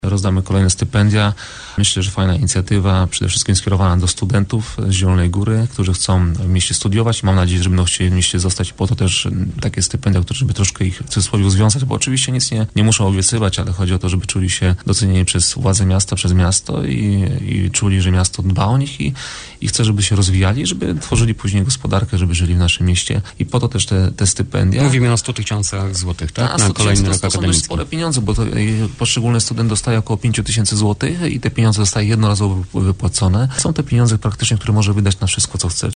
Rozdamy kolejne stypendia. Myślę, że fajna inicjatywa, przede wszystkim skierowana do studentów z Zielonej Góry, którzy chcą w mieście studiować. Mam nadzieję, że będą chcieli w mieście zostać. Po to też takie stypendia, które żeby troszkę ich w cudzysłowie związać, bo oczywiście nic nie muszą obiecywać, ale chodzi o to, żeby czuli się docenieni przez władze miasta, przez miasto i czuli, że miasto dba o nich i chce, żeby się rozwijali, żeby tworzyli później gospodarkę, żeby żyli w naszym mieście. I po to też te stypendia. Mówimy o 100 000 złotych, tak? Na kolejny rok akademicki. To są spore pieniądze, bo poszczególny student dostaje około 5 000 złotych i te pieniądze zostaje jednorazowo wypłacone. Są te pieniądze praktycznie, które może wydać na wszystko, co chce.